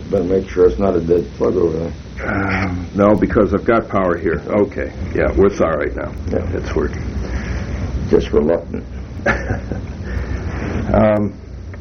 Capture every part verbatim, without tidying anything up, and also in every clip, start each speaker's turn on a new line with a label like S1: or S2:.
S1: Better make sure it's not a dead plug over there.
S2: Um, no, because I've got power here. Okay. Yeah, we're sorry now.
S1: Yeah.
S2: It's working.
S1: Just reluctant.
S2: um,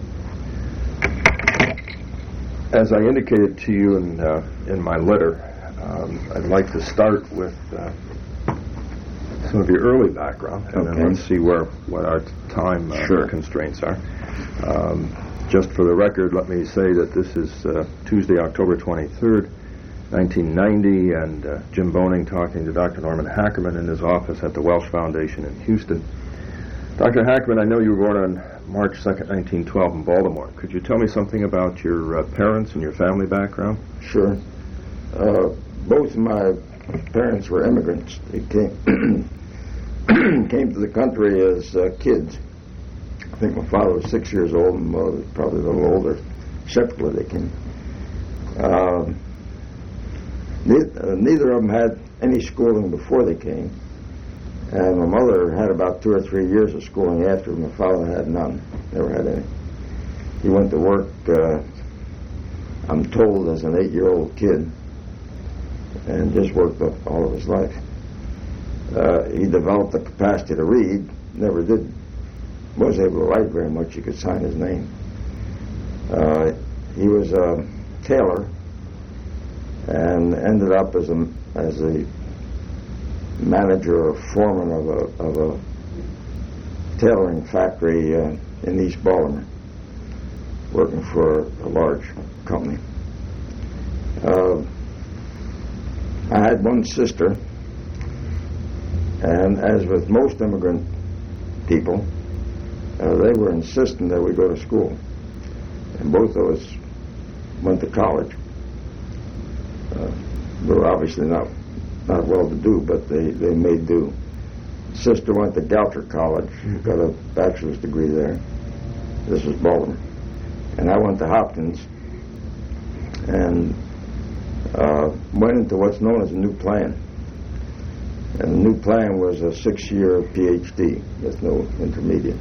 S2: as I indicated to you in uh, in my letter, um, I'd like to start with uh, some of your early background, and
S1: okay.
S2: then let's see where what our time uh,
S1: sure.
S2: constraints are. Um, just for the record, let me say that this is uh, Tuesday, October twenty-third, nineteen ninety, and uh, Jim Boning talking to Doctor Norman Hackerman in his office at the Welsh Foundation in Houston. Doctor Hackerman, I know you were born on March second, nineteen twelve in Baltimore. Could you tell me something about your uh, parents and your family background?
S1: Sure. Uh, both of my parents were immigrants. They came, came to the country as uh, kids. I think my father was six years old and my mother was probably a little older. Separately they came. Uh, neither, uh, neither of them had any schooling before they came. And my mother had about two or three years of schooling after. My father had none. Never had any. He went to work, uh, I'm told, as an eight-year-old kid, and just worked up all of his life. Uh, he developed the capacity to read. Never did. Wasn't able to write very much. He could sign his name. Uh, he was a tailor and ended up as a as a manager or foreman of a of a tailoring factory uh, in East Baltimore, working for a large company. Uh, I had one sister, and as with most immigrant people, uh, they were insisting that we go to school, and both of us went to college. Uh, we were obviously not not well to do, but they, they made do. Sister went to Goucher College, got a bachelor's degree there. This was Baltimore. And I went to Hopkins and uh, went into what's known as a new plan. And the new plan was a six-year P H D with no intermediates.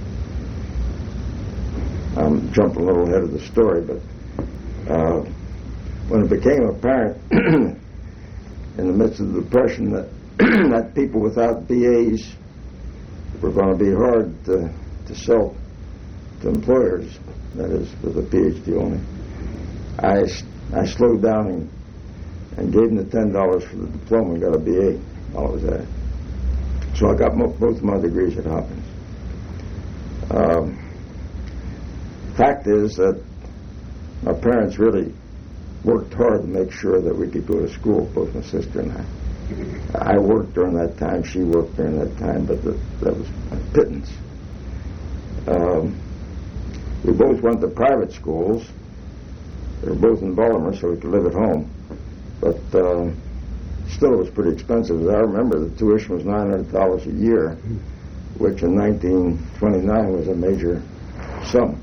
S1: I'm jumping a little ahead of the story, but uh, when it became apparent in the midst of the Depression that that people without B As were going to be hard to, to sell to employers, that is, with a P H D only, I, I slowed down and, and gave them the ten dollars for the diploma and got a B A while I was at it. So I got mo- both of my degrees at Hopkins. Um, fact is that my parents really worked hard to make sure that we could go to school, both my sister and I. I worked during that time, she worked during that time, but the, that was pittance. Um, we both went to private schools. They were both in Baltimore, so we could live at home. But uh, still it was pretty expensive. As I remember, the tuition was nine hundred dollars a year, which in nineteen twenty-nine was a major sum.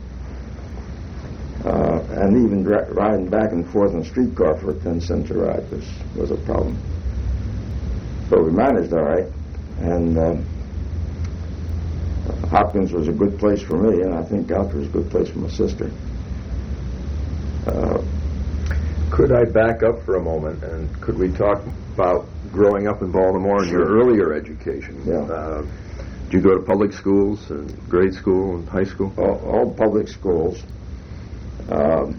S1: Uh, and even dra- riding back and forth on a streetcar for ten cents a ride was, was a problem. But we managed all right, and uh, Hopkins was a good place for me, and I think Goucher was a good place for my sister. Uh,
S2: could I back up for a moment, and could we talk about growing up in Baltimore and your earlier education?
S1: Yeah.
S2: Uh, did you go to public schools, and grade school, and high school?
S1: All, all public schools. Um,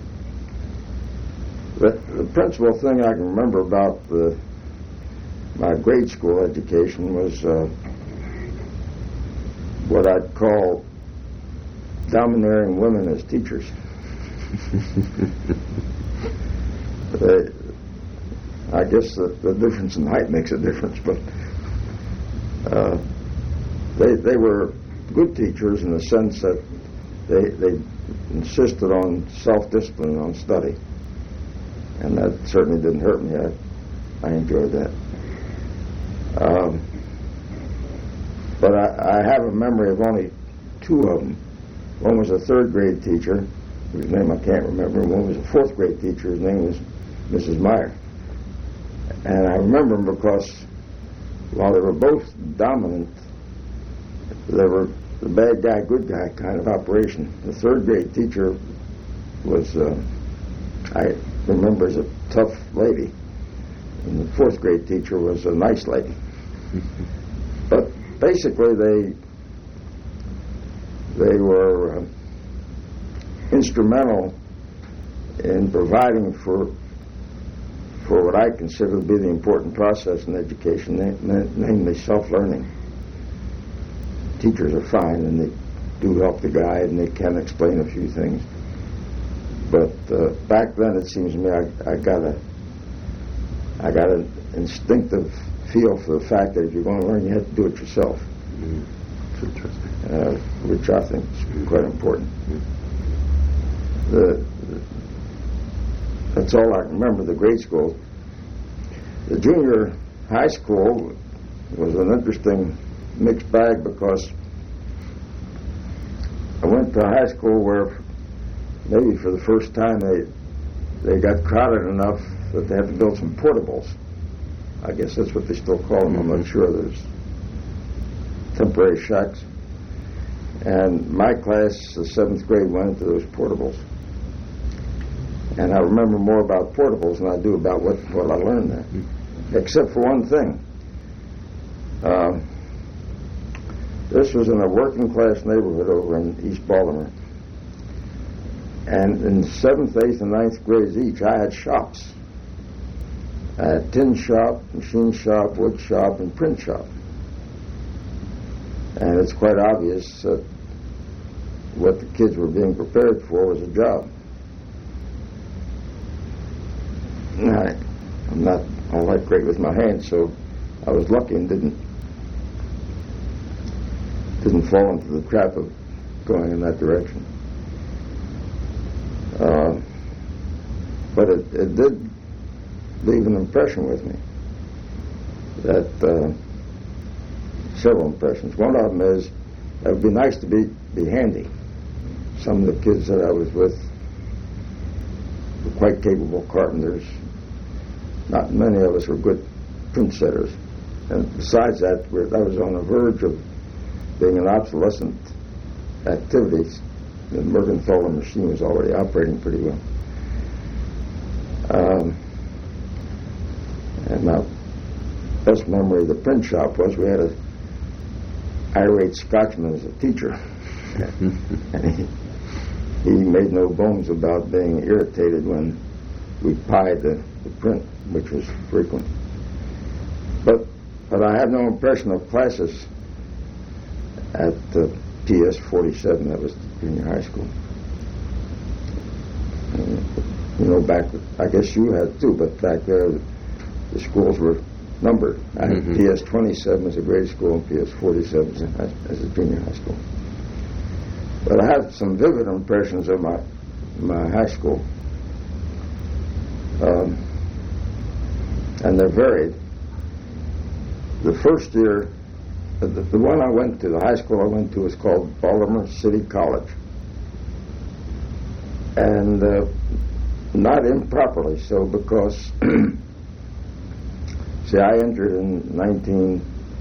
S1: the, the principal thing I can remember about the my grade school education was uh, what I'd call domineering women as teachers. they, I guess the, the difference in height makes a difference, but uh, they they were good teachers in the sense that they they insisted on self-discipline, on study, and that certainly didn't hurt me. I, I enjoyed that. Um, but I, I have a memory of only two of them. One was a third grade teacher, whose name I can't remember, and one was a fourth grade teacher, whose name was Missus Meyer. And I remember them because while they were both dominant, they were the bad guy, good guy kind of operation. The third grade teacher was uh, I remember as a tough lady, and the fourth grade teacher was a nice lady. But basically, they they were uh, instrumental in providing for for what I consider to be the important process in education, na- namely self-learning. Teachers are fine, and they do help the guide, and they can explain a few things. But uh, back then, it seems to me, I, I got a I got an instinctive feel for the fact that if you're going to learn, you have to do it yourself.
S2: Mm-hmm. That's interesting.
S1: Uh, which I think is mm-hmm. quite important. Mm-hmm. The, the That's all I can remember, the grade school. The junior high school was an interesting mixed bag because I went to a high school where maybe for the first time they they got crowded enough that they had to build some portables. I guess that's what they still call them. I'm not sure. There's temporary shacks. And my class, the seventh grade, went into those portables. And I remember more about portables than I do about what, what I learned there. Mm-hmm. Except for one thing. Uh, this was in a working class neighborhood over in East Baltimore. And in seventh, eighth, and ninth grades each, I had shops. I had tin shop, machine shop, wood shop, and print shop. And it's quite obvious that what the kids were being prepared for was a job. I, I'm not all that great with my hands, so I was lucky and didn't didn't fall into the trap of going in that direction. Uh, but it, it did leave an impression with me. That uh, several impressions. One of them is it would be nice to be be handy. Some of the kids that I was with were quite capable carpenters. Not many of us were good print setters. And besides that, we're, I was on the verge of being an obsolescent activity. The Mergenthaler machine was already operating pretty well. Um, and my best memory of the print shop was we had a irate Scotchman as a teacher. And he, he made no bones about being irritated when we pied the, the print, which was frequent. But but I have no impression of classes at the P S forty-seven, that was junior high school. And, you know, back, I guess you had too, but back there the schools were numbered. I had mm-hmm. P S twenty-seven as a grade school and P S forty-seven as a, as a junior high school. But I have some vivid impressions of my my high school. Um, and they're varied. The first year, the, the one I went to, the high school I went to, was called Baltimore City College. And uh, not improperly so, because, see, I entered in nineteen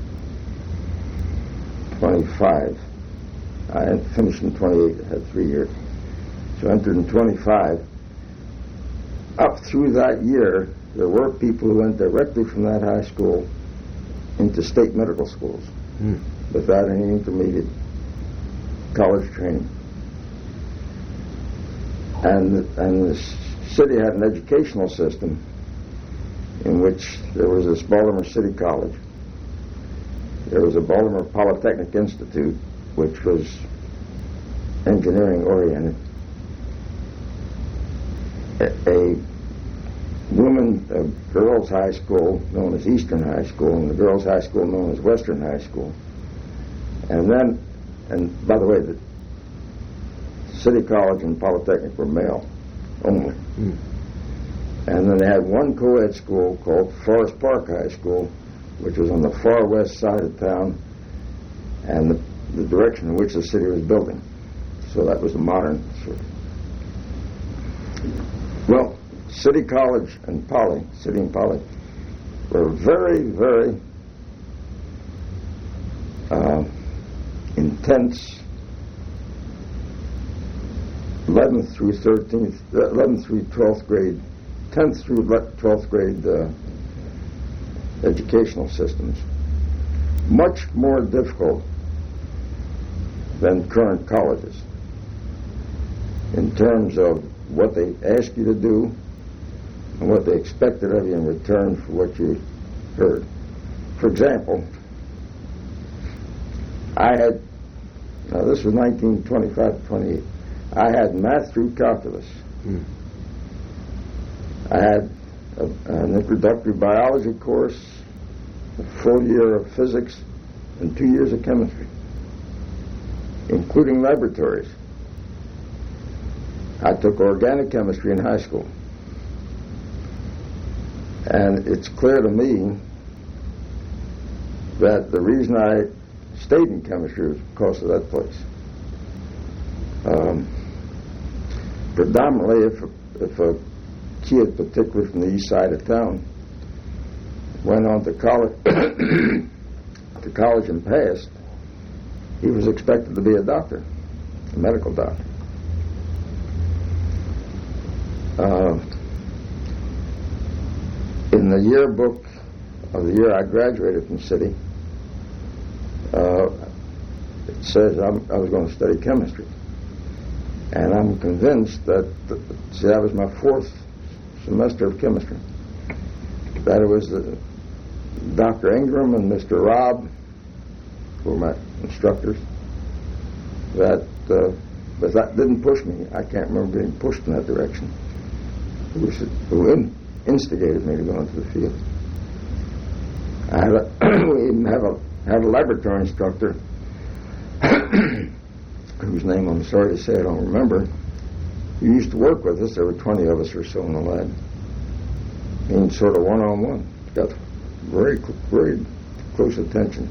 S1: twenty-five. I finished in twenty-eight, I had three years. So I entered in twenty-five. Up through that year, there were people who went directly from that high school into state medical schools mm. without any intermediate college training. And, and the city had an educational system in which there was this Baltimore City College. There was a Baltimore Polytechnic Institute, which was engineering oriented. A, a women, a girls' high school known as Eastern High School, and the girls' high school known as Western High School. And then, and by the way, the City College and Polytechnic were male only. Mm. And then they had one co-ed school called Forest Park High School, which was on the far west side of town, and the, the direction in which the city was building. So that was the modern sort of. Well, City College and Poly, City and Poly, were very, very uh, intense eleventh through thirteenth, uh, eleventh through twelfth grade, tenth through twelfth grade uh, educational systems. Much more difficult than current colleges in terms of what they ask you to do and what they expected of you in return for what you heard. For example, I had, now this was nineteen twenty-five to twenty-eight, I had math through calculus. Hmm. I had a, an introductory biology course, a full year of physics, and two years of chemistry, including laboratories. I took organic chemistry in high school. And it's clear to me that the reason I stayed in chemistry was because of that place. Um, predominantly, if a, if a kid, particularly from the east side of town, went on to college, to college and passed, he was expected to be a doctor, a medical doctor. Uh, in the yearbook of the year I graduated from City, uh, it says I'm, I was going to study chemistry. And I'm convinced that, the, see, that was my fourth semester of chemistry, that it was the, Doctor Ingram and Mister Robb, who were my instructors, that, uh, but that didn't push me. I can't remember being pushed in that direction. Who, who in, instigated me to go into the field. I had a, we even have a, had a laboratory instructor whose name I'm sorry to say I don't remember. He used to work with us. There were twenty of us or so in the lab. And sort of one-on-one. Got very, very close attention.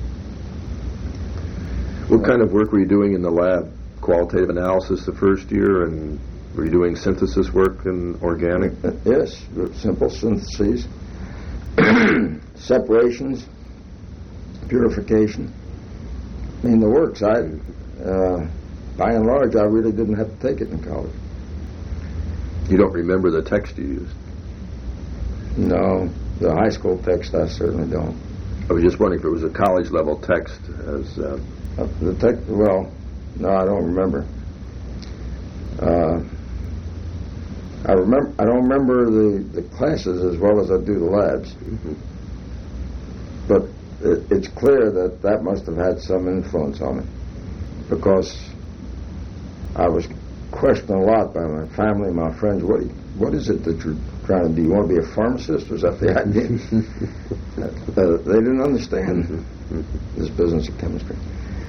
S2: What kind of work were you doing in the lab? Qualitative analysis the first year, and were you doing synthesis work in organic?
S1: Uh, yes, simple syntheses, separations, purification. I mean, the works. I, uh, by and large, I really didn't have to take it in college.
S2: You don't remember the text you used?
S1: No, the high school text I certainly don't.
S2: I was just wondering if it was a college level text. As uh,
S1: uh, the text, well, no, I don't remember. Uh, I remember. I don't remember the, the classes as well as I do the labs. Mm-hmm. But it, it's clear that that must have had some influence on me, because I was questioned a lot by my family and my friends. What what is it that you're trying to do? You want to be a pharmacist? Was that the idea? uh, they didn't understand this business of chemistry.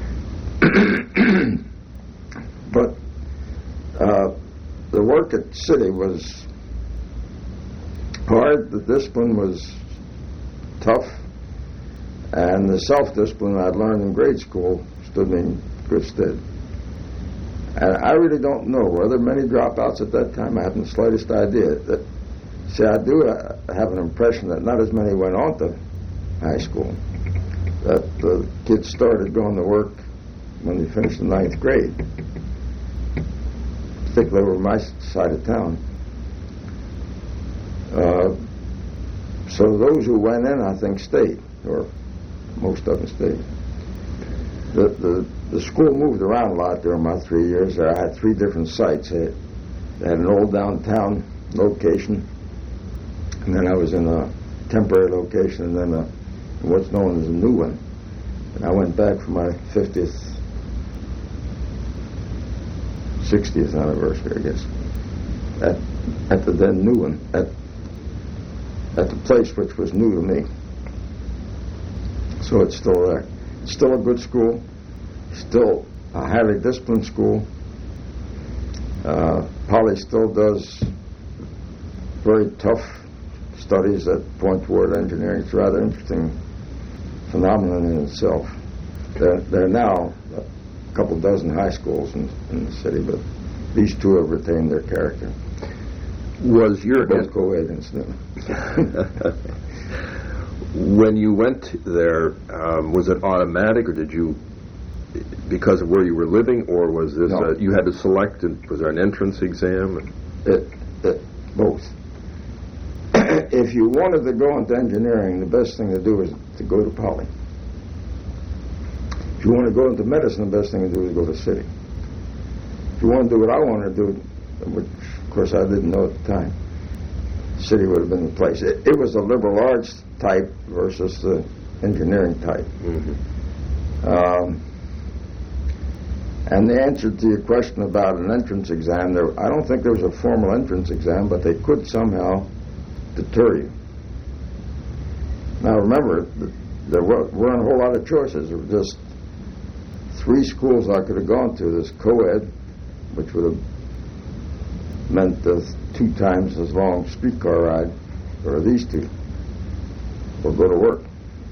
S1: But uh, the work at City was hard. The discipline was tough, and the self-discipline I'd learned in grade school stood me in good stead. And I really don't know. Were there many dropouts at that time? I haven't the slightest idea. That, see, I do uh, have an impression that not as many went on to high school. That the kids started going to work when they finished the ninth grade, particularly over my side of town. Uh, so those who went in, I think, stayed, or most of them stayed. The, the the school moved around a lot during my three years there. I had three different sites. They had an old downtown location, and then I was in a temporary location, and then a, what's known as a new one. And I went back for my fiftieth, sixtieth anniversary, I guess, at at the then new one, at at the place which was new to me. So it's still there. It's still a good school, still a highly disciplined school. Uh, Poly still does very tough studies that point toward engineering. It's a rather interesting phenomenon in itself. There, there are now a couple dozen high schools in, in the city, but these two have retained their character.
S2: Was your
S1: both co-ed, incidentally.
S2: When you went there, um, was it automatic, or did you because of where you were living, or was this
S1: No.
S2: uh, you had to select? And was there an entrance exam?
S1: It, it, both. If you wanted to go into engineering, the best thing to do is to go to Poly. If you want to go into medicine, the best thing to do is go to City. If you want to do what I wanted to do, which of course I didn't know at the time, City would have been the place. It, it was the liberal arts type versus the engineering type.
S2: Mm-hmm.
S1: Um, and the answer to your question about an entrance exam, there, I don't think there was a formal entrance exam, but they could somehow deter you. Now remember, there weren't a whole lot of choices. There were just three schools I could have gone to. This co-ed, which would have meant uh, two times as long streetcar ride, or these two, or go to work.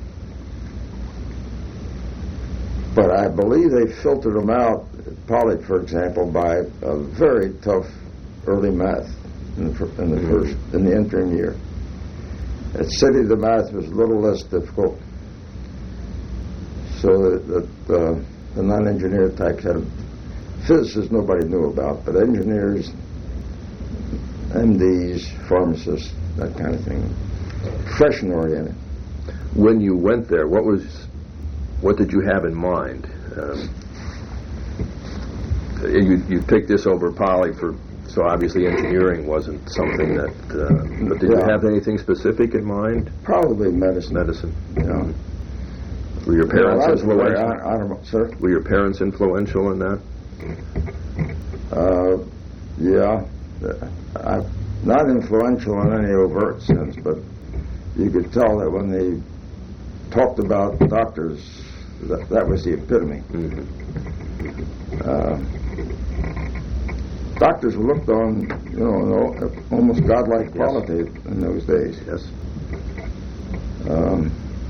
S1: But I believe they filtered them out at Poly, for example, by a very tough early math in the, in the first, in the entering year. At City, the math was a little less difficult, so that, that uh, the non-engineer types had a, physicists nobody knew about, but engineers, M Ds, pharmacists, that kind of thing, profession-oriented.
S2: When you went there, what was, what did you have in mind? Um, you you picked this over Poly for, so obviously engineering wasn't something that. Uh, but did
S1: Yeah.
S2: you have anything specific in mind?
S1: Probably medicine.
S2: Medicine.
S1: Yeah.
S2: Were your parents
S1: Well, I was very,
S2: influential?
S1: I, I don't know, sir.
S2: Were your parents influential in that?
S1: Uh, yeah, I, not influential in any overt sense, but you could tell that when they talked about doctors, that, that was the epitome.
S2: Mm-hmm.
S1: Uh, doctors were looked on, you know, almost godlike quality yes. in those days.
S2: Yes.
S1: Um,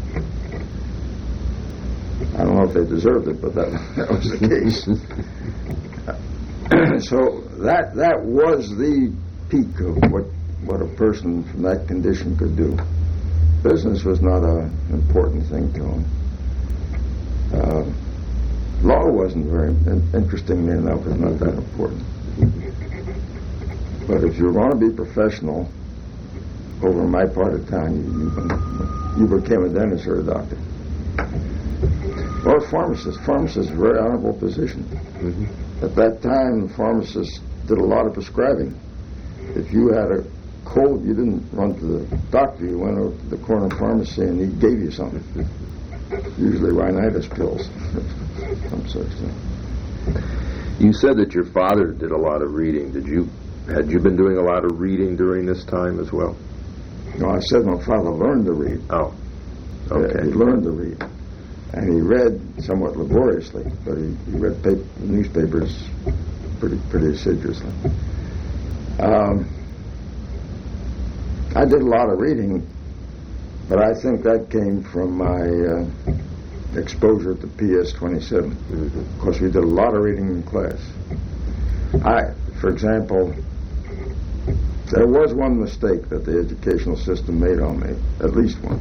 S1: I don't know if they deserved it, but that, that was the case. So that that was the peak of what, what a person from that condition could do. Business was not an important thing to him. Uh, law wasn't very, interestingly enough, was not that important. But if you were going to be professional over in my part of town, you, you became a dentist or a doctor. Or a pharmacist. Pharmacist is a very honorable position. Mm-hmm. At that time, the pharmacist did a lot of prescribing. If you had a cold, you didn't run to the doctor. You went over to the corner pharmacy and he gave you something. Usually rhinitis pills. Some such thing.
S2: You said that your father did a lot of reading. Did you, had you been doing a lot of reading during this time as well?
S1: No, I said my father learned to read.
S2: Oh, okay.
S1: Uh, he learned to read. And he read somewhat laboriously, but he, he read paper, newspapers pretty pretty assiduously. Um, I did a lot of reading, but I think that came from my uh, exposure to P S twenty-seven. Mm-hmm. Of course, we did a lot of reading in class. I, for example, there was one mistake that the educational system made on me, at least one.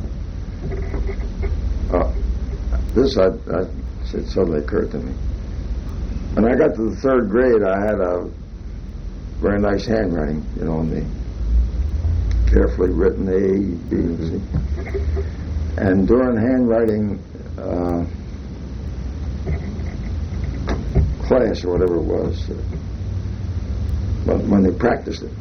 S1: Uh, This, I, I, it suddenly occurred to me. When I got to the third grade, I had a very nice handwriting, you know, in the carefully written A, B, and C. And during handwriting uh, class, or whatever it was, uh, but when they practiced it,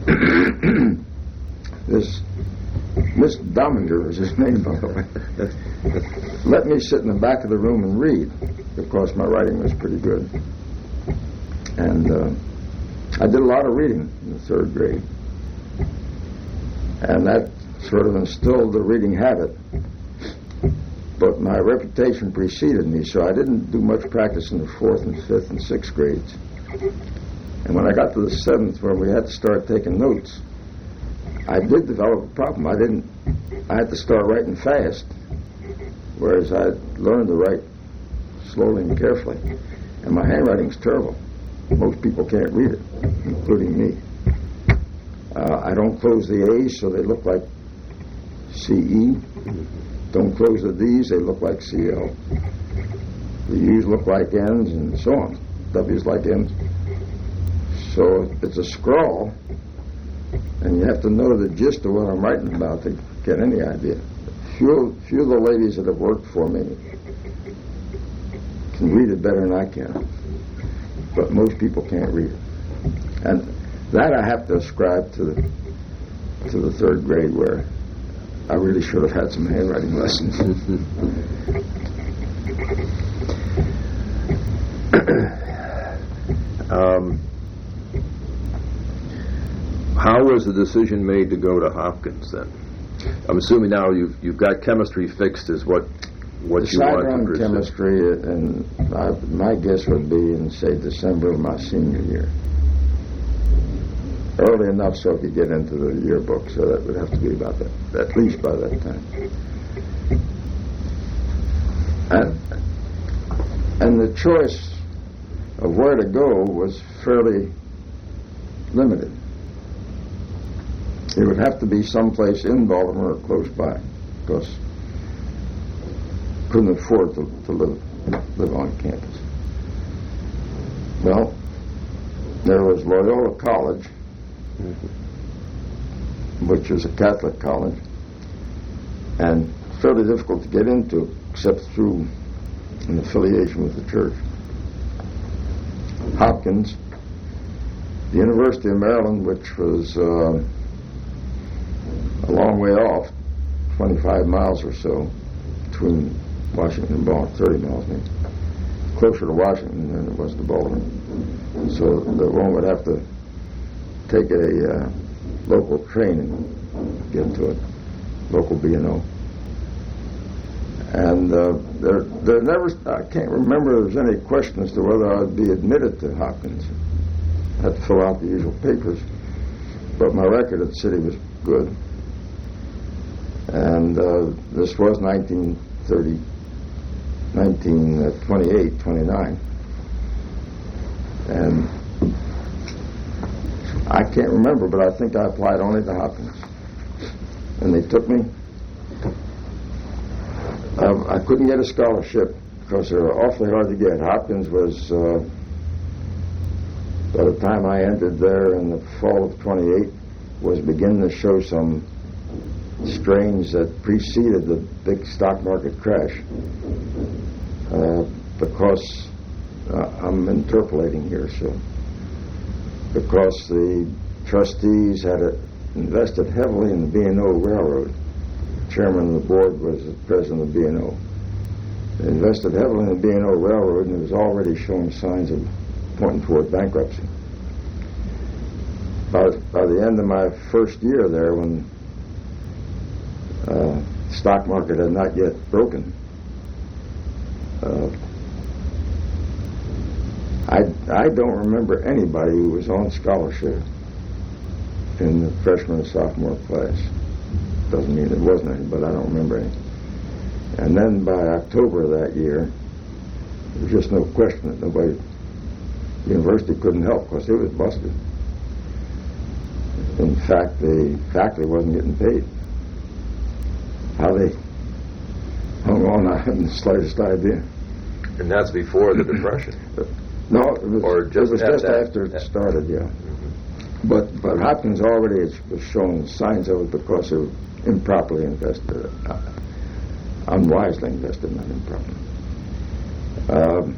S1: this Miss Dominger was his name, by the way, let me sit in the back of the room and read, because my writing was pretty good. And uh, I did a lot of reading in the third grade. And that sort of instilled the reading habit. But my reputation preceded me, so I didn't do much practice in the fourth and fifth and sixth grades. And when I got to the seventh, where we had to start taking notes, I did develop a problem. I didn't, I had to start writing fast, whereas I learned to write slowly and carefully. And my handwriting's terrible. Most people can't read it, including me. Uh, I don't close the A's so they look like C E. Don't close the D's, they look like C L. the U's look like N's and so on. W's like N's. So it's a scrawl, and you have to know the gist of what I'm writing about to get any idea. Few, few of the ladies that have worked for me can read it better than I can, but most people can't read it. And that I have to ascribe to the, to the third grade, where I really should have had some handwriting lessons.
S2: um, how was the decision made to go to Hopkins then? I'm assuming now you've you've got chemistry fixed as what what you want to
S1: on
S2: pursue.
S1: Chemistry, and I, my guess would be in, say, December of my senior year. Early enough so I could get into the yearbook, so that would have to be about that, at least by that time. And, and the choice of where to go was fairly limited. It would have to be someplace in Baltimore or close by, because couldn't afford to, to live live on campus. Well, there was Loyola College, mm-hmm. which was a Catholic college, and fairly difficult to get into except through an affiliation with the church. Hopkins, the University of Maryland, which was uh, a long way off, twenty-five miles or so between Washington and Baltimore, thirty miles maybe, closer to Washington than it was to Baltimore. So the one would have to take a uh, local train and get to it, local B and O. And uh, there, there never, I can't remember if there was any question as to whether I would be admitted to Hopkins. I had to fill out the usual papers, but my record at the city was good. And uh, this was nineteen thirty, nineteen twenty-eight, twenty-nine. And I can't remember, but I think I applied only to Hopkins. And they took me. Uh, I couldn't get a scholarship because they were awfully hard to get. Hopkins was, uh, by the time I entered there in the fall of twenty-eight, was beginning to show some strains that preceded the big stock market crash. Uh, because uh, I'm interpolating here, so because the trustees had uh, invested heavily in the B and O Railroad. The chairman of the board was the president of the B and O. They invested heavily in the B and O Railroad, and it was already showing signs of pointing toward bankruptcy. By, by the end of my first year there, when uh, the stock market had not yet broken, uh, I, I don't remember anybody who was on scholarship in the freshman and sophomore class. Doesn't mean there wasn't any, but I don't remember any. And then by October of that year, there was just no question that nobody, the university couldn't help because it was busted. In fact, the faculty wasn't getting paid. How they hung on, I haven't the slightest idea.
S2: And that's before the Depression?
S1: No, it was,
S2: or just,
S1: it was just
S2: that,
S1: after
S2: that,
S1: it started, yeah. Mm-hmm. But but Hopkins already was showing signs of it because it was improperly invested, uh, unwisely invested, not improperly. Um,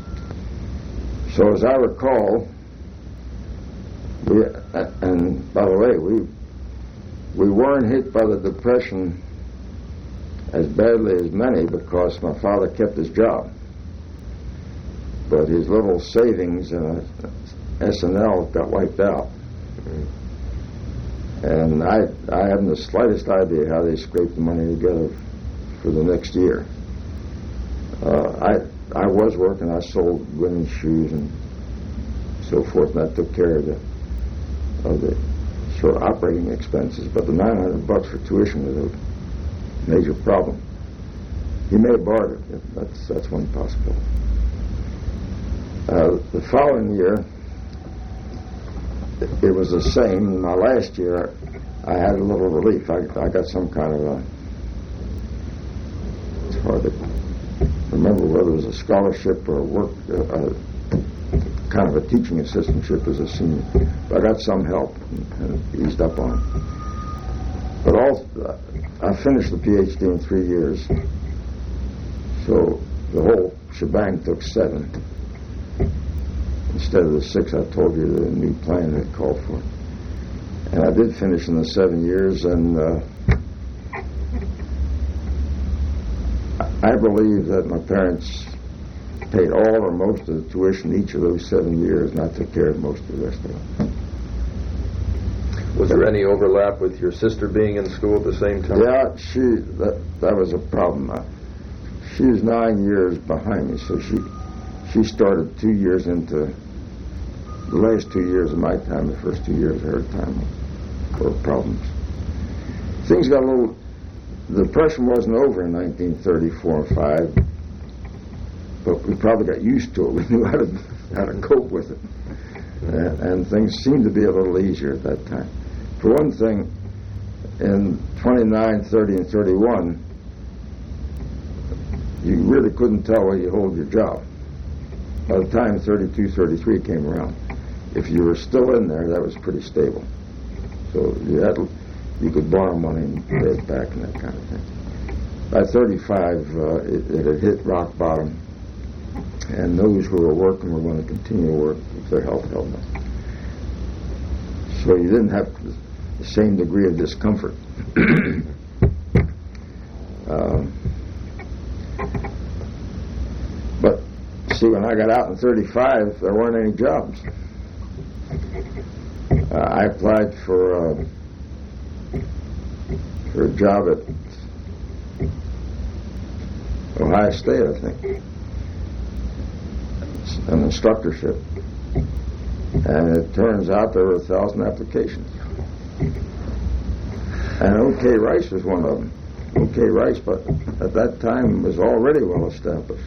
S1: so as I recall, we, uh, and by the way, we we weren't hit by the Depression as badly as many because my father kept his job. But his little savings in a S and L got wiped out. Mm-hmm. And I I haven't the slightest idea how they scraped the money together for the next year. Uh, I I was working. I sold women's shoes and so forth, and that took care of the of the sort of operating expenses. But the nine hundred bucks for tuition was a major problem. He may have borrowed it. That's that's one possibility. Uh, the following year, it, it was the same. In my last year, I had a little relief. I, I got some kind of a, it's hard to remember whether it as a scholarship or work, uh, uh, kind of a teaching assistantship as a senior. But I got some help and, and eased up on it. But all, uh, I finished the P H D in three years. So the whole shebang took seven. Instead of the six I told you the new plan had called for. And I did finish in the seven years, and uh, I believe that my parents paid all or most of the tuition each of those seven years, and I took care of most of the rest of it.
S2: Was there any overlap with your sister being in school at the same time?
S1: Yeah, she that that was a problem. Uh, she was nine years behind me, so she she started two years into the last two years of my time. The first two years of her time were problems. Things got a little. The Depression wasn't over in nineteen thirty-four and five, but we probably got used to it. We knew how to how to cope with it, and, and things seemed to be a little easier at that time. For one thing, in twenty-nine, thirty, and thirty-one, you really couldn't tell where you hold your job. By the time thirty-two, thirty-three came around, if you were still in there, that was pretty stable. So you had you could borrow money and pay it back and that kind of thing. By thirty-five, uh, it, it had hit rock bottom, and those who were working were going to continue to work if their health held them. So you didn't have the same degree of discomfort. um, but see, when I got out in thirty-five, there weren't any jobs. Uh, I applied for uh, for a job at Ohio State, I think, an instructorship, and it turns out there were a thousand applications. And O K. Rice was one of them. O K. Rice, but at that time was already well established.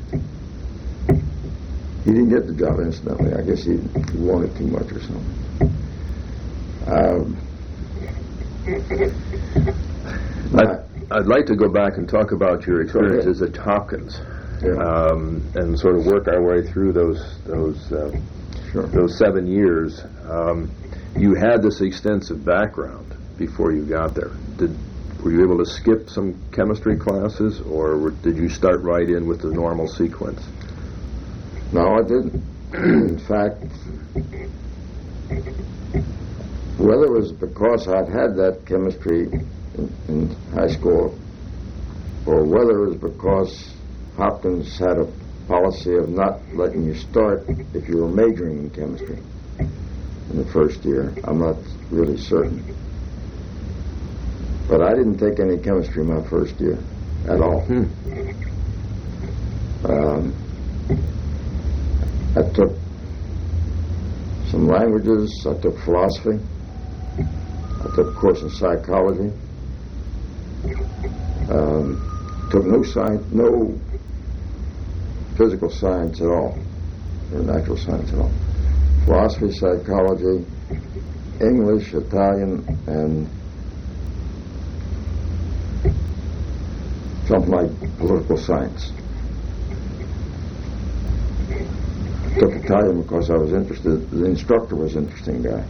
S1: He didn't get the job instantly. I guess he, he wanted too much or something. Um,
S2: I'd, I'd like to go back and talk about your experiences at Hopkins,
S1: yeah.
S2: um, and sort of work our way through those those uh,
S1: sure.
S2: those seven years. Um, you had this extensive background before you got there. Did were you able to skip some chemistry classes, or were, did you start right in with the normal sequence?
S1: No, I didn't. In fact, whether it was because I'd had that chemistry in, in high school, or whether it was because Hopkins had a policy of not letting you start if you were majoring in chemistry in the first year, I'm not really certain. But I didn't take any chemistry my first year at all.
S2: Hmm.
S1: Um, I took some languages, I took philosophy, I took a course in psychology, um, took no science, no physical science at all, or natural science at all. Philosophy, psychology, English, Italian, and something like political science. I took Italian because I was interested. The instructor was an interesting guy.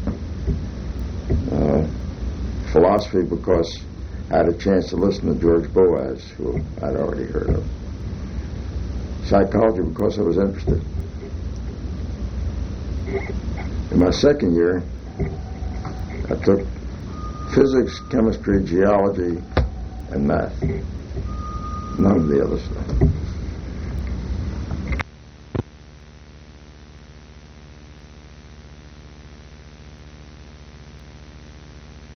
S1: Uh, philosophy because I had a chance to listen to George Boas, who I'd already heard of. Psychology because I was interested. In my second year, I took physics, chemistry, geology, and math. None of the other stuff.